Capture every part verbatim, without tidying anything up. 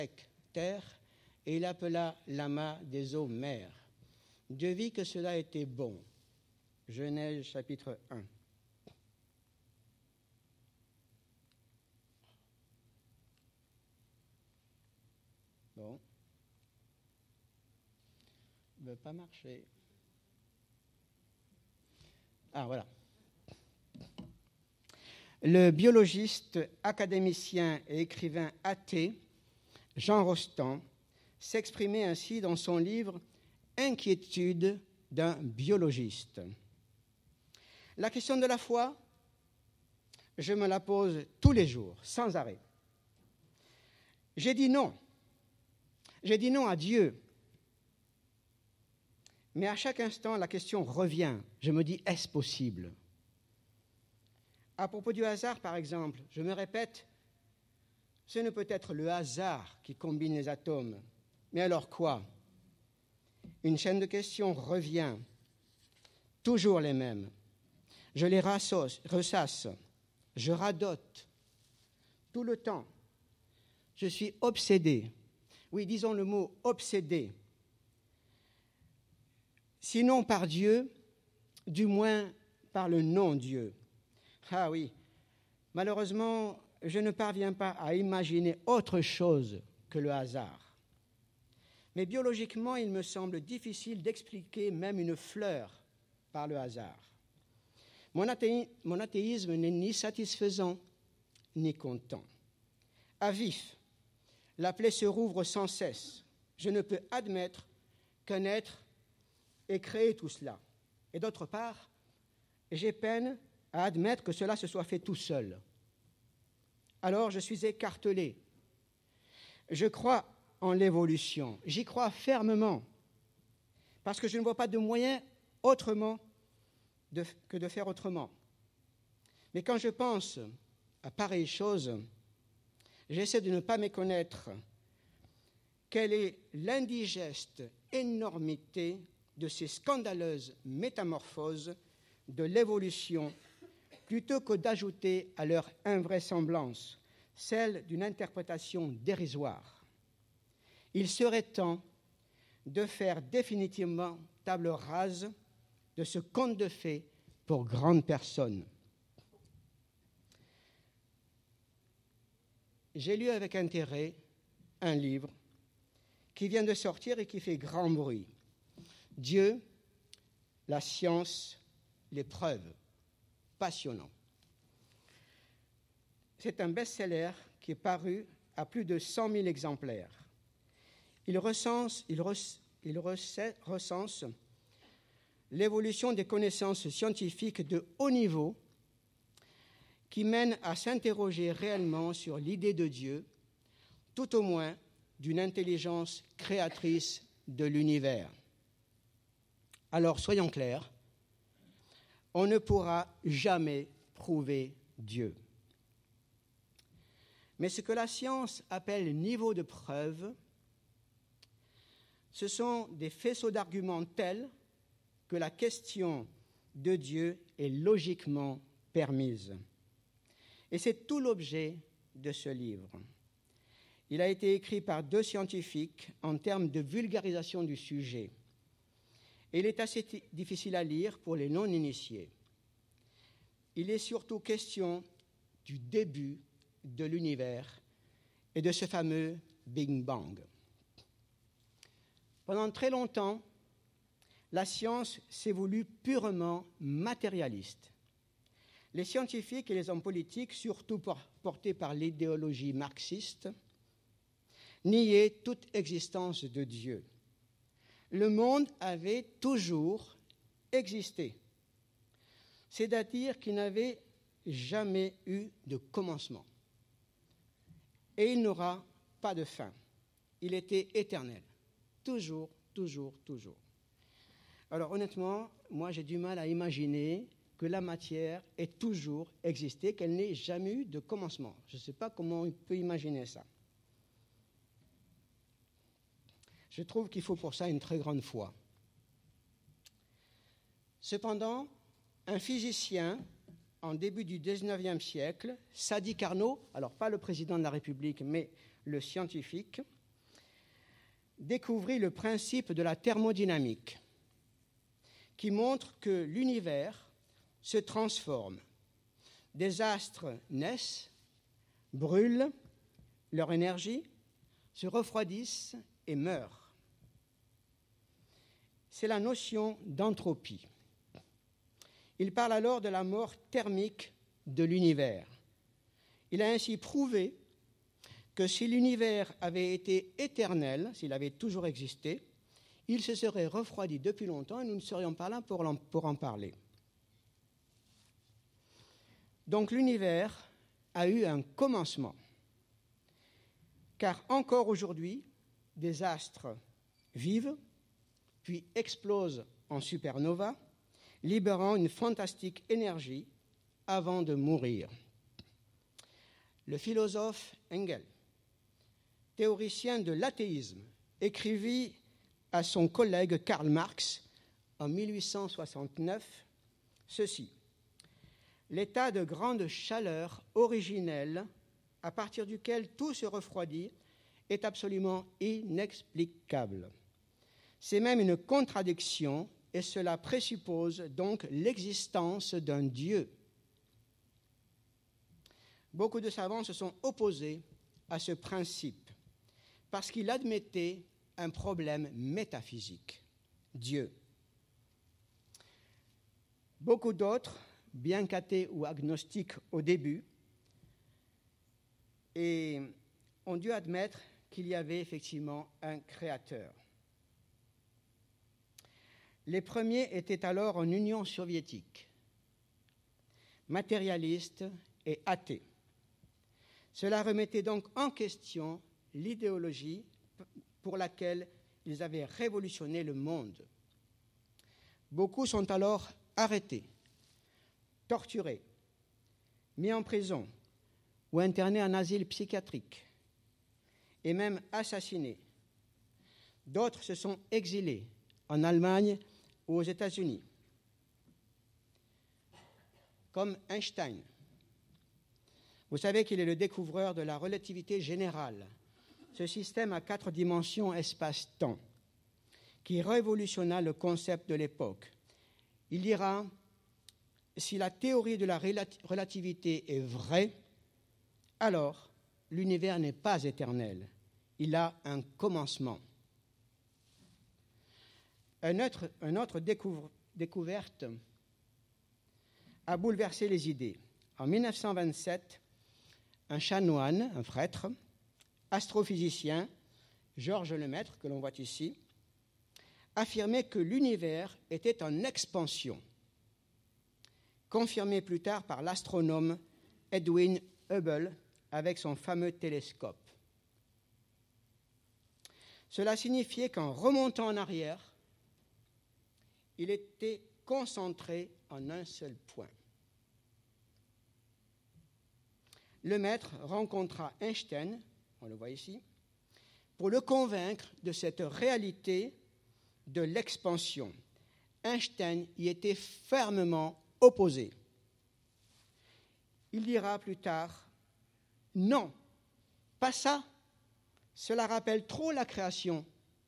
terre, et il appela l'amas des eaux mer. Dieu vit que cela était bon. Genèse chapitre un. Bon. Il ne veut pas marcher. Ah, voilà. Le biologiste, académicien et écrivain athée, Jean Rostand, s'exprimait ainsi dans son livre « Inquiétude d'un biologiste ». La question de la foi, je me la pose tous les jours, sans arrêt. J'ai dit non. J'ai dit non à Dieu. Mais à chaque instant, la question revient. Je me dis, est-ce possible ? À propos du hasard, par exemple, je me répète, ce ne peut être le hasard qui combine les atomes. Mais alors quoi ? Une chaîne de questions revient, toujours les mêmes. Je les rassoce, ressasse, je radote, tout le temps. Je suis obsédé. Oui, disons le mot obsédé. Sinon par Dieu, du moins par le non-Dieu. Ah oui, malheureusement, je ne parviens pas à imaginer autre chose que le hasard. Mais biologiquement, il me semble difficile d'expliquer même une fleur par le hasard. Mon, athéi- mon athéisme n'est ni satisfaisant, ni content. À vif, la plaie se rouvre sans cesse. Je ne peux admettre qu'un être ait créé tout cela. Et d'autre part, j'ai peine à admettre que cela se soit fait tout seul. Alors je suis écartelé. Je crois en l'évolution. J'y crois fermement. Parce que je ne vois pas de moyen autrement de, que de faire autrement. Mais quand je pense à pareille chose, j'essaie de ne pas méconnaître quelle est l'indigeste énormité de ces scandaleuses métamorphoses de l'évolution, plutôt que d'ajouter à leur invraisemblance celle d'une interprétation dérisoire. Il serait temps de faire définitivement table rase de ce conte de fées pour grandes personnes. J'ai lu avec intérêt un livre qui vient de sortir et qui fait grand bruit. Dieu, la science, les preuves. Passionnant. C'est un best-seller qui est paru à plus de cent mille exemplaires. Il recense, il rec, il recense l'évolution des connaissances scientifiques de haut niveau qui mènent à s'interroger réellement sur l'idée de Dieu, tout au moins d'une intelligence créatrice de l'univers. Alors, soyons clairs, on ne pourra jamais prouver Dieu. Mais ce que la science appelle niveau de preuve, ce sont des faisceaux d'arguments tels que la question de Dieu est logiquement permise. Et c'est tout l'objet de ce livre. Il a été écrit par deux scientifiques en termes de vulgarisation du sujet. Et il est assez t- difficile à lire pour les non-initiés. Il est surtout question du début de l'univers et de ce fameux Big Bang. Pendant très longtemps, la science s'est voulue purement matérialiste. Les scientifiques et les hommes politiques, surtout portés par l'idéologie marxiste, niaient toute existence de Dieu. Le monde avait toujours existé, c'est-à-dire qu'il n'avait jamais eu de commencement. Et il n'aura pas de fin. Il était éternel. Toujours, toujours, toujours. Alors honnêtement, moi j'ai du mal à imaginer que la matière ait toujours existé, qu'elle n'ait jamais eu de commencement. Je ne sais pas comment on peut imaginer ça. Je trouve qu'il faut pour ça une très grande foi. Cependant, un physicien, en début du dix-neuvième siècle, Sadi Carnot, alors pas le président de la République, mais le scientifique, découvrit le principe de la thermodynamique, qui montre que l'univers se transforme. Des astres naissent, brûlent leur énergie, se refroidissent et meurent. C'est la notion d'entropie. Il parle alors de la mort thermique de l'univers. Il a ainsi prouvé que si l'univers avait été éternel, s'il avait toujours existé, il se serait refroidi depuis longtemps et nous ne serions pas là pour en, pour en parler. Donc l'univers a eu un commencement, car encore aujourd'hui, des astres vivent, puis explosent en supernova, libérant une fantastique énergie avant de mourir. Le philosophe Engels, théoricien de l'athéisme, écrivit à son collègue Karl Marx en mille huit cent soixante-neuf ceci: « L'état de grande chaleur originelle, à partir duquel tout se refroidit, est absolument inexplicable. C'est même une contradiction, et cela présuppose donc l'existence d'un Dieu. » Beaucoup de savants se sont opposés à ce principe parce qu'ils admettaient un problème métaphysique, Dieu. Beaucoup d'autres, bien qu'athées ou agnostiques au début, et ont dû admettre qu'il y avait effectivement un créateur. Les premiers étaient alors en Union soviétique, matérialistes et athées. Cela remettait donc en question l'idéologie pour laquelle ils avaient révolutionné le monde. Beaucoup sont alors arrêtés, torturés, mis en prison ou internés en asile psychiatrique et même assassinés. D'autres se sont exilés en Allemagne ou aux États-Unis, comme Einstein. Vous savez qu'il est le découvreur de la relativité générale, ce système à quatre dimensions espace-temps, qui révolutionna le concept de l'époque. Il dira, si la théorie de la relativité est vraie, alors l'univers n'est pas éternel, il a un commencement. Une autre, une autre découvre, découverte a bouleversé les idées. En mille neuf cent vingt-sept, un chanoine, un prêtre, astrophysicien, Georges Lemaître, que l'on voit ici, affirmait que l'univers était en expansion, confirmé plus tard par l'astronome Edwin Hubble avec son fameux télescope. Cela signifiait qu'en remontant en arrière, il était concentré en un seul point. Lemaître rencontra Einstein, on le voit ici, pour le convaincre de cette réalité de l'expansion. Einstein y était fermement opposé. Il dira plus tard, « Non, pas ça, cela rappelle trop la création. »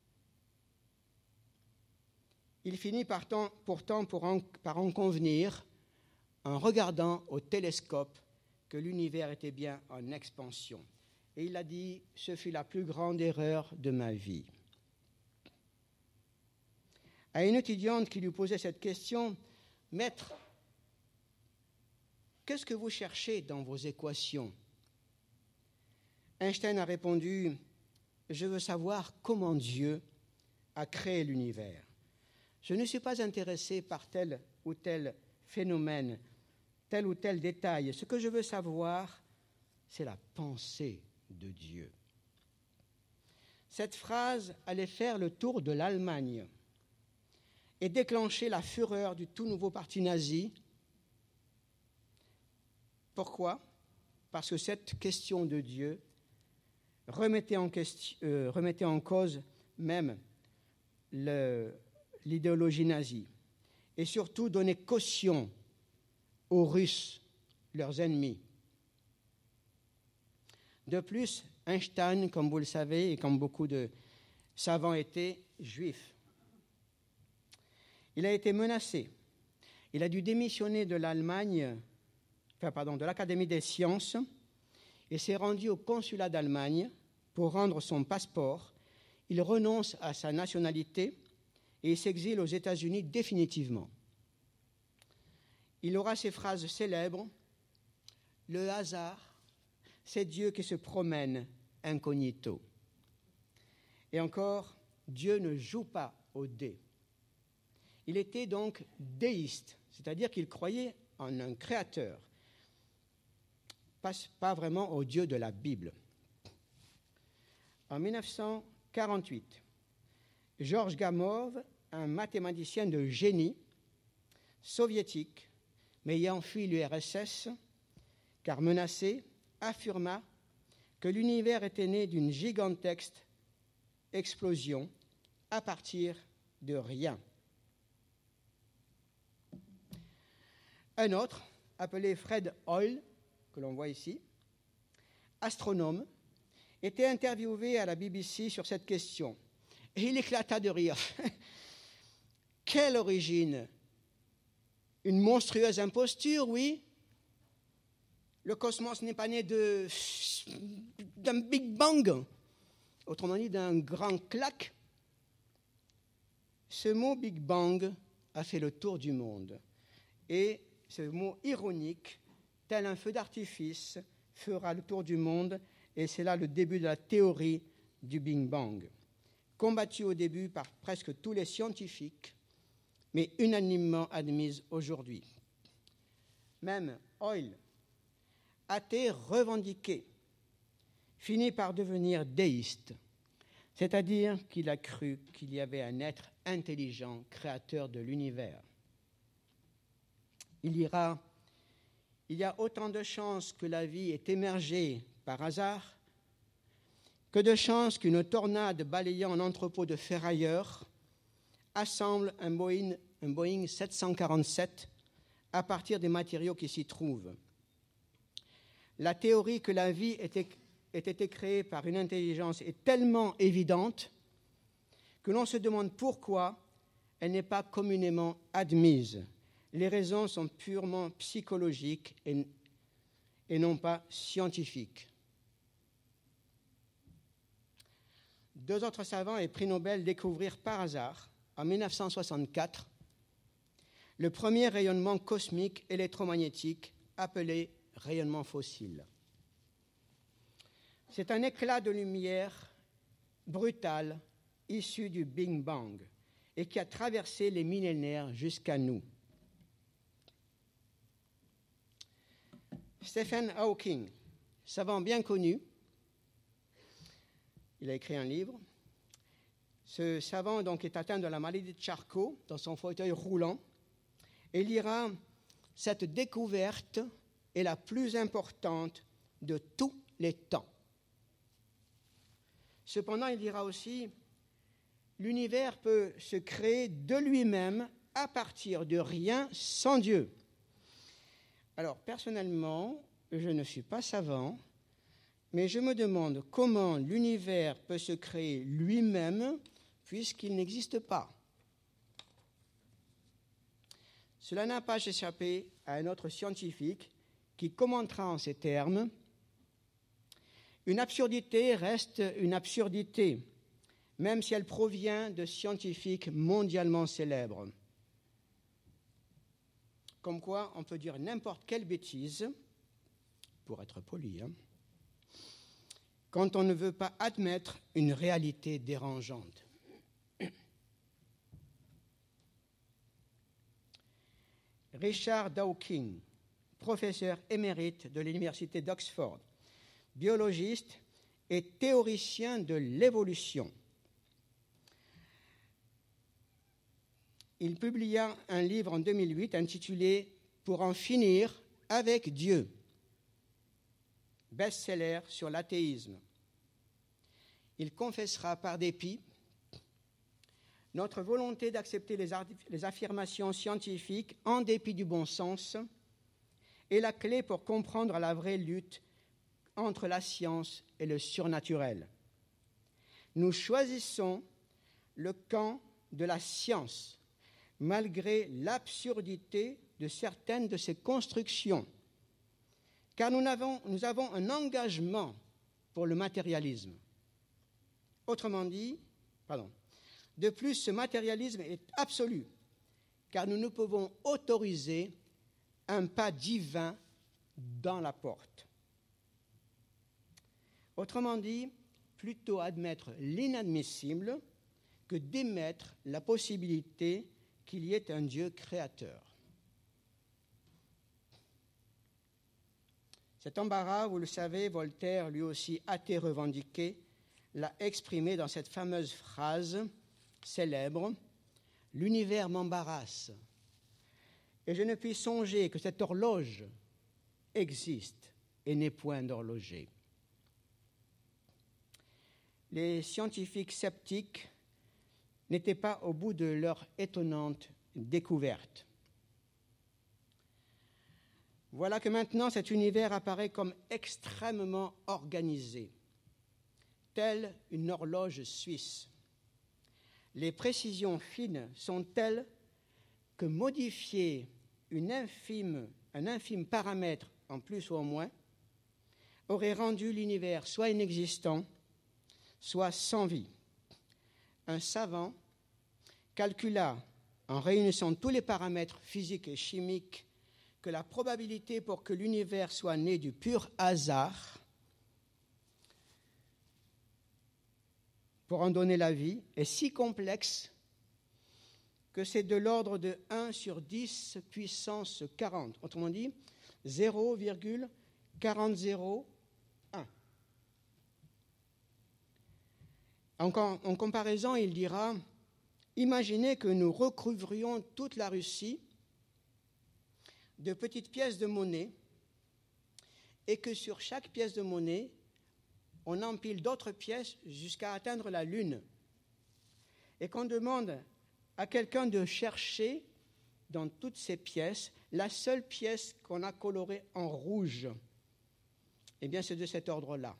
Il finit pourtant, pourtant pour en, par en convenir en regardant au télescope que l'univers était bien en expansion. Et il a dit, ce fut la plus grande erreur de ma vie. À une étudiante qui lui posait cette question, « Maître, qu'est-ce que vous cherchez dans vos équations ?» Einstein a répondu, « Je veux savoir comment Dieu a créé l'univers. Je ne suis pas intéressé par tel ou tel phénomène, tel ou tel détail. Ce que je veux savoir, c'est la pensée de Dieu. » Cette phrase allait faire le tour de l'Allemagne et déclencher la fureur du tout nouveau parti nazi. Pourquoi ? Parce que cette question de Dieu remettait en, question, euh, remettait en cause même le, l'idéologie nazie et surtout donnait caution aux Russes, leurs ennemis. De plus, Einstein, comme vous le savez, et comme beaucoup de savants étaient, juif. Il a été menacé. Il a dû démissionner de l'Allemagne, enfin, pardon, de l'Académie des sciences et s'est rendu au consulat d'Allemagne pour rendre son passeport. Il renonce à sa nationalité et il s'exile aux États-Unis définitivement. Il aura ces phrases célèbres. Le hasard, c'est Dieu qui se promène incognito. Et encore, Dieu ne joue pas au dé. Il était donc déiste, c'est-à-dire qu'il croyait en un créateur, pas, pas vraiment au Dieu de la Bible. En dix-neuf cent quarante-huit, Georges Gamow, un mathématicien de génie soviétique, mais ayant fui l'U R S S, car menacé, affirma que l'univers était né d'une gigantesque explosion à partir de rien. Un autre, appelé Fred Hoyle, que l'on voit ici, astronome, était interviewé à la B B C sur cette question. Et il éclata de rire. Quelle origine? Une monstrueuse imposture, oui. Le cosmos n'est pas né de, d'un Big Bang, autrement dit d'un grand claque. Ce mot Big Bang a fait le tour du monde. Et ce mot ironique, tel un feu d'artifice, fera le tour du monde. Et c'est là le début de la théorie du Big Bang, combattue au début par presque tous les scientifiques, mais unanimement admise aujourd'hui. Même Hoyle, athée revendiqué, finit par devenir déiste, c'est-à-dire qu'il a cru qu'il y avait un être intelligent, créateur de l'univers. Il ira, il y a autant de chances que la vie ait émergé par hasard que de chances qu'une tornade balayant un entrepôt de ferrailleurs assemble un Boeing, un Boeing sept cent quarante-sept à partir des matériaux qui s'y trouvent. La théorie que la vie ait été créée par une intelligence est tellement évidente que l'on se demande pourquoi elle n'est pas communément admise. Les raisons sont purement psychologiques et, et non pas scientifiques. Deux autres savants et prix Nobel découvrirent par hasard, en dix-neuf cent soixante-quatre, le premier rayonnement cosmique électromagnétique appelé rayonnement fossile. C'est un éclat de lumière brutal issu du Big Bang et qui a traversé les millénaires jusqu'à nous. Stephen Hawking, savant bien connu, il a écrit un livre. Ce savant donc est atteint de la maladie de Charcot dans son fauteuil roulant et il dira « Cette découverte est la plus importante de tous les temps ». Cependant, il dira aussi « L'univers peut se créer de lui-même à partir de rien sans Dieu ». Alors, personnellement, je ne suis pas savant, mais je me demande comment l'univers peut se créer lui-même puisqu'il n'existe pas. Cela n'a pas échappé à un autre scientifique qui commentera en ces termes « Une absurdité reste une absurdité, même si elle provient de scientifiques mondialement célèbres. » Comme quoi, on peut dire n'importe quelle bêtise, pour être poli, hein, quand on ne veut pas admettre une réalité dérangeante. Richard Dawkins, professeur émérite de l'Université d'Oxford, biologiste et théoricien de l'évolution. Il publia un livre en deux mille huit intitulé « Pour en finir avec Dieu », best-seller sur l'athéisme. Il confessera par dépit notre volonté d'accepter les, les affirmations scientifiques en dépit du bon sens est la clé pour comprendre la vraie lutte entre la science et le surnaturel. Nous choisissons le camp de la science, malgré l'absurdité de certaines de ses constructions, car nous avons, nous avons un engagement pour le matérialisme. Autrement dit, pardon, de plus, ce matérialisme est absolu, car nous ne pouvons autoriser un pas divin dans la porte. Autrement dit, plutôt admettre l'inadmissible que d'émettre la possibilité qu'il y ait un Dieu créateur. Cet embarras, vous le savez, Voltaire, lui aussi athée revendiqué, l'a exprimé dans cette fameuse phrase célèbre « L'univers m'embarrasse, et je ne puis songer que cette horloge existe et n'est point d'horloger. » Les scientifiques sceptiques n'étaient pas au bout de leur étonnante découverte. Voilà que maintenant cet univers apparaît comme extrêmement organisé, telle une horloge suisse. Les précisions fines sont telles que modifier une infime, un infime paramètre en plus ou en moins aurait rendu l'univers soit inexistant, soit sans vie. Un savant calcula, en réunissant tous les paramètres physiques et chimiques, que la probabilité pour que l'univers soit né du pur hasard, pour en donner la vie, est si complexe que c'est de l'ordre de un sur dix puissance quarante. Autrement dit, zéro virgule quarante zéro un. En, en comparaison, il dira, imaginez que nous recouvrions toute la Russie de petites pièces de monnaie et que sur chaque pièce de monnaie, on empile d'autres pièces jusqu'à atteindre la Lune. Et qu'on demande à quelqu'un de chercher dans toutes ces pièces la seule pièce qu'on a colorée en rouge. Eh bien, c'est de cet ordre-là.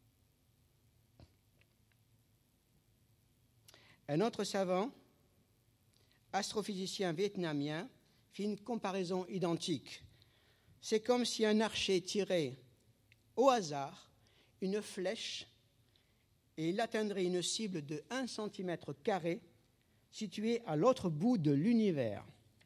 Un autre savant, astrophysicien vietnamien, fit une comparaison identique. C'est comme si un archer tirait au hasard une flèche et il atteindrait une cible de un centimètre carré située à l'autre bout de l'univers.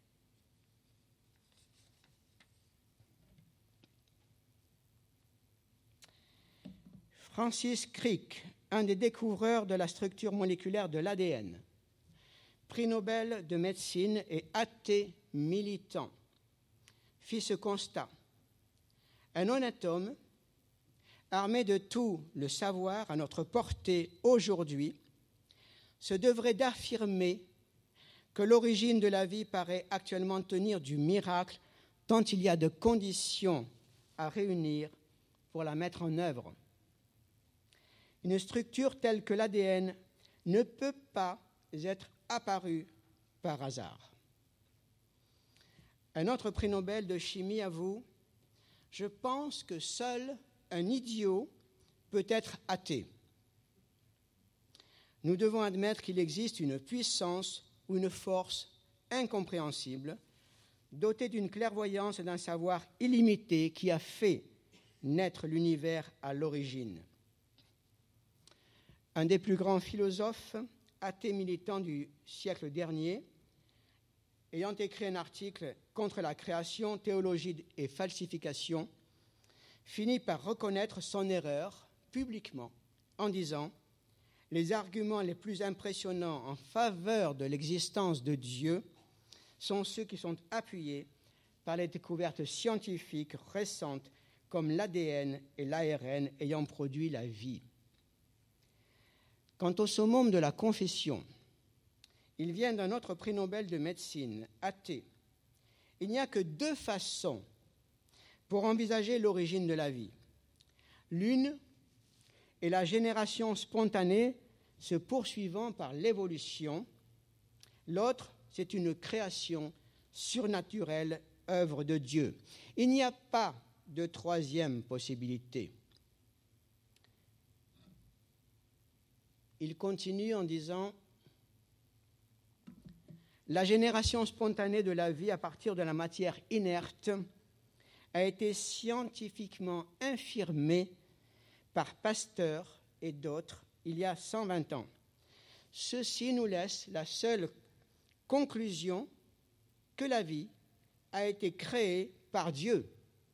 Francis Crick, un des découvreurs de la structure moléculaire de l'A D N, prix Nobel de médecine et athée militant, fit ce constat. Un honnête homme, armé de tout le savoir à notre portée aujourd'hui, se devrait d'affirmer que l'origine de la vie paraît actuellement tenir du miracle tant il y a de conditions à réunir pour la mettre en œuvre. Une structure telle que l'A D N ne peut pas être apparue par hasard. Un autre prix Nobel de chimie avoue « Je pense que seul un idiot peut être athée. Nous devons admettre qu'il existe une puissance ou une force incompréhensible, dotée d'une clairvoyance et d'un savoir illimité qui a fait naître l'univers à l'origine. » Un des plus grands philosophes, athée militant du siècle dernier, ayant écrit un article contre la création, théologie et falsification, finit par reconnaître son erreur publiquement en disant « Les arguments les plus impressionnants en faveur de l'existence de Dieu sont ceux qui sont appuyés par les découvertes scientifiques récentes comme l'A D N et l'A R N ayant produit la vie. » Quant au summum de la confession, il vient d'un autre prix Nobel de médecine, athée. Il n'y a que deux façons pour envisager l'origine de la vie. L'une est la génération spontanée se poursuivant par l'évolution. L'autre, c'est une création surnaturelle, œuvre de Dieu. Il n'y a pas de troisième possibilité. il continue en disant « La génération spontanée de la vie à partir de la matière inerte a été scientifiquement infirmée par Pasteur et d'autres il y a cent vingt ans. Ceci nous laisse la seule conclusion que la vie a été créée par Dieu.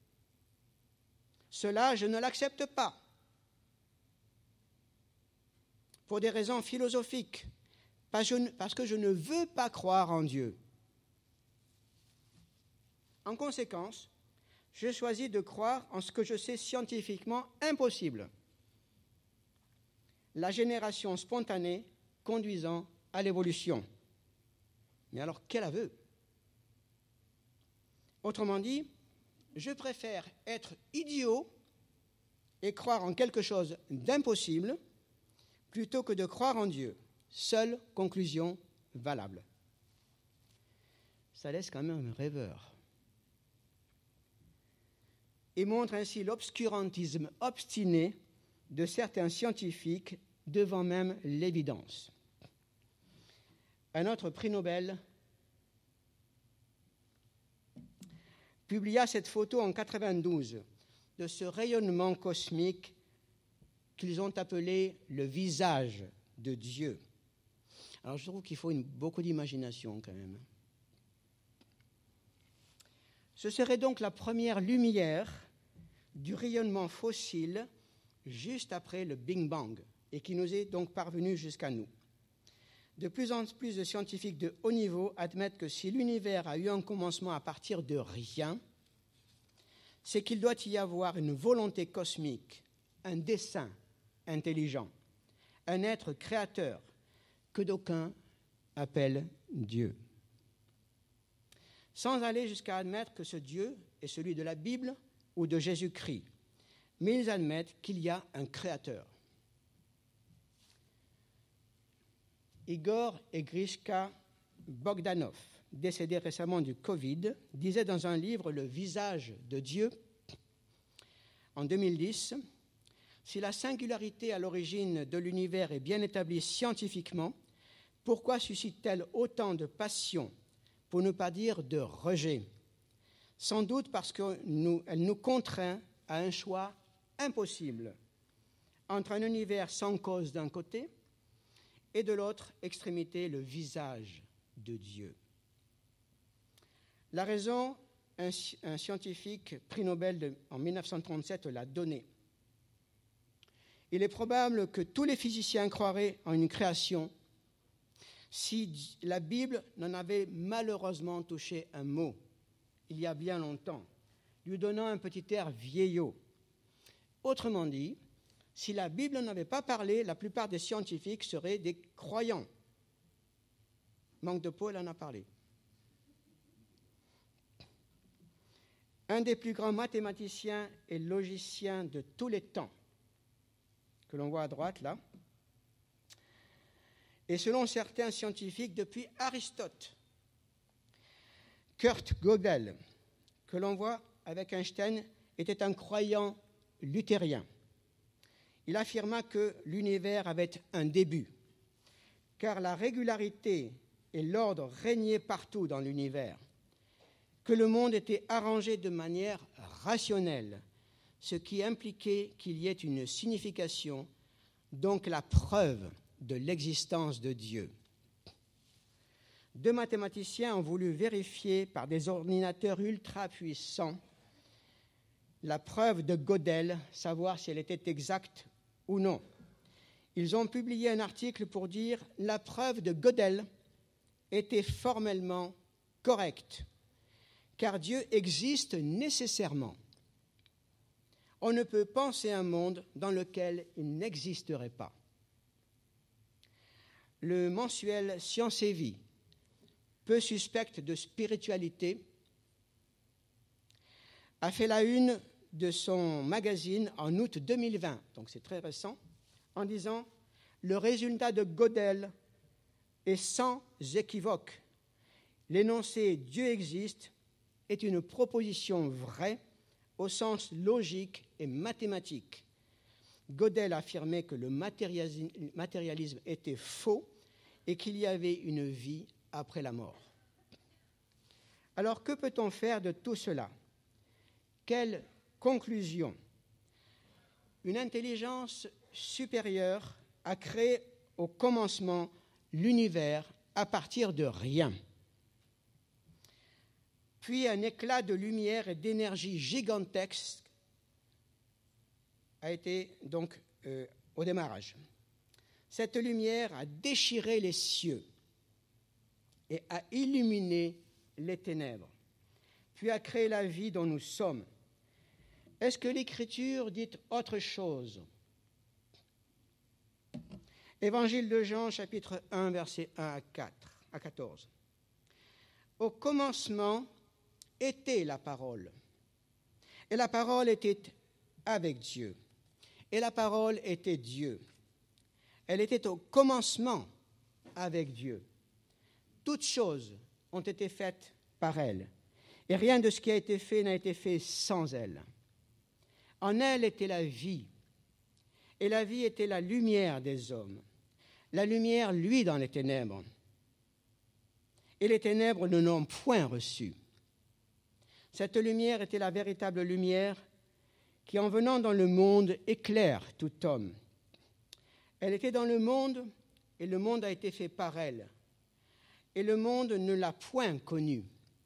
Cela, je ne l'accepte pas. Pour des raisons philosophiques, parce que je ne veux pas croire en Dieu. En conséquence, je choisis de croire en ce que je sais scientifiquement impossible. La génération spontanée conduisant à l'évolution. Mais alors, quel aveu? Autrement dit, je préfère être idiot et croire en quelque chose d'impossible plutôt que de croire en Dieu. Seule conclusion valable. Ça laisse quand même un rêveur. Et montre ainsi l'obscurantisme obstiné de certains scientifiques devant même l'évidence. Un autre prix Nobel publia cette photo en quatre-vingt-douze de ce rayonnement cosmique qu'ils ont appelé le visage de Dieu. Alors je trouve qu'il faut une, beaucoup d'imagination quand même. Ce serait donc la première lumière du rayonnement fossile juste après le Big Bang et qui nous est donc parvenu jusqu'à nous. De plus en plus de scientifiques de haut niveau admettent que si l'univers a eu un commencement à partir de rien, c'est qu'il doit y avoir une volonté cosmique, un dessein intelligent, un être créateur que d'aucuns appellent Dieu. Sans aller jusqu'à admettre que ce Dieu est celui de la Bible ou de Jésus-Christ, mais ils admettent qu'il y a un créateur. Igor Grishka Bogdanov, décédé récemment du Covid, disait dans un livre « Le visage de Dieu » en deux mille dix, « Si la singularité à l'origine de l'univers est bien établie scientifiquement, pourquoi suscite-t-elle autant de passion, pour ne pas dire de rejet? Sans doute parce qu'elle nous, nous contraint à un choix impossible entre un univers sans cause d'un côté et de l'autre extrémité le visage de Dieu. La raison, un, un scientifique prix Nobel de, en mille neuf cent trente-sept l'a donnée. Il est probable que tous les physiciens croiraient en une création si la Bible n'en avait malheureusement touché un mot, il y a bien longtemps, lui donnant un petit air vieillot. Autrement dit, si la Bible n'avait pas parlé, la plupart des scientifiques seraient des croyants. Manque de peau, elle en a parlé. Un des plus grands mathématiciens et logiciens de tous les temps, que l'on voit à droite là, et selon certains scientifiques depuis Aristote, Kurt Gödel, que l'on voit avec Einstein, était un croyant luthérien. Il affirma que l'univers avait un début, car la régularité et l'ordre régnaient partout dans l'univers, que le monde était arrangé de manière rationnelle, ce qui impliquait qu'il y ait une signification, donc la preuve de l'existence de Dieu. Deux mathématiciens ont voulu vérifier par des ordinateurs ultra puissants la preuve de Gödel, savoir si elle était exacte ou non. Ils ont publié un article pour dire « La preuve de Gödel était formellement correcte, car Dieu existe nécessairement. On ne peut penser un monde dans lequel il n'existerait pas. » Le mensuel Science et Vie, peu suspecte de spiritualité, a fait la une de son magazine en août deux mille vingt, donc c'est très récent, en disant « Le résultat de Gödel est sans équivoque. L'énoncé « Dieu existe » est une proposition vraie au sens logique et mathématique. Gödel affirmait que le matérialisme était faux et qu'il y avait une vie après la mort. Alors, que peut-on faire de tout cela? Quelle conclusion? Une intelligence supérieure a créé au commencement l'univers à partir de rien. Puis un éclat de lumière et d'énergie gigantesque a été donc euh, au démarrage. Cette lumière a déchiré les cieux et a illuminé les ténèbres, puis a créé la vie dont nous sommes. Est-ce que l'Écriture dit autre chose? Évangile de Jean, chapitre un, versets un à quatre, à quatorze. Au commencement était la parole, et la parole était avec Dieu, et la parole était Dieu. Elle était au commencement avec Dieu. Toutes choses ont été faites par elle, et rien de ce qui a été fait n'a été fait sans elle. En elle était la vie, et la vie était la lumière des hommes. La lumière luit dans les ténèbres, et les ténèbres ne l'ont point reçue. Cette lumière était la véritable lumière qui, en venant dans le monde, éclaire tout homme. Elle était dans le monde, et le monde a été fait par elle, et le monde ne l'a point connue.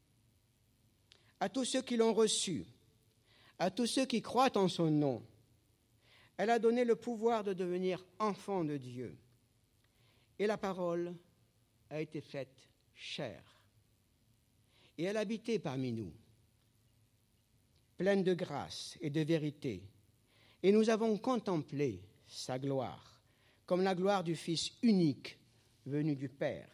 À tous ceux qui l'ont reçue, à tous ceux qui croient en son nom, elle a donné le pouvoir de devenir enfants de Dieu. Et la parole a été faite chair. Et elle habitait parmi nous, pleine de grâce et de vérité. Et nous avons contemplé sa gloire, comme la gloire du Fils unique venu du Père.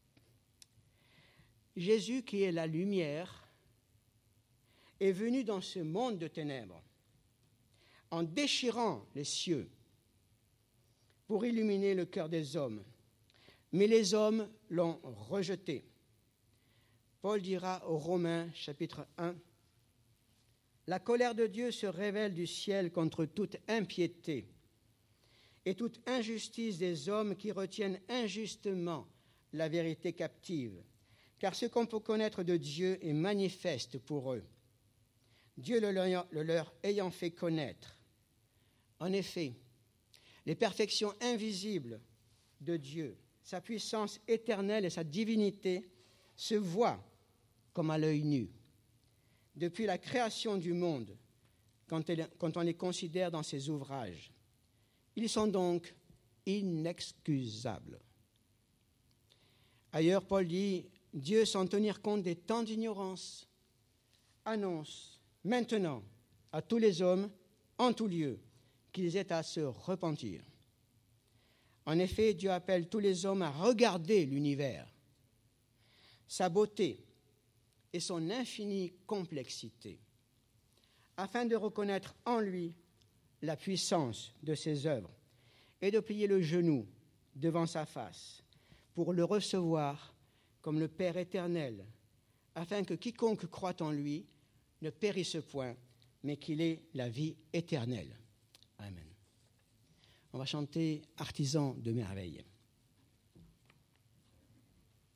Jésus, qui est la lumière, est venu dans ce monde de ténèbres, en déchirant les cieux, pour illuminer le cœur des hommes. Mais les hommes l'ont rejeté. Paul dira aux Romains, chapitre un, « La colère de Dieu se révèle du ciel contre toute impiété et toute injustice des hommes qui retiennent injustement la vérité captive, car ce qu'on peut connaître de Dieu est manifeste pour eux, Dieu le leur, le leur ayant fait connaître. En effet, les perfections invisibles de Dieu, sa puissance éternelle et sa divinité se voient comme à l'œil nu, depuis la création du monde, quand, elle, quand on les considère dans ses ouvrages. Ils sont donc inexcusables. Ailleurs, Paul dit, Dieu, sans tenir compte des temps d'ignorance, annonce maintenant à tous les hommes, en tout lieu, qu'ils aient à se repentir. En effet, Dieu appelle tous les hommes à regarder l'univers, sa beauté et son infinie complexité, afin de reconnaître en lui la puissance de ses œuvres et de plier le genou devant sa face pour le recevoir comme le Père éternel, afin que quiconque croit en lui ne périsse point, mais qu'il ait la vie éternelle. Amen. On va chanter « Artisans de merveille ».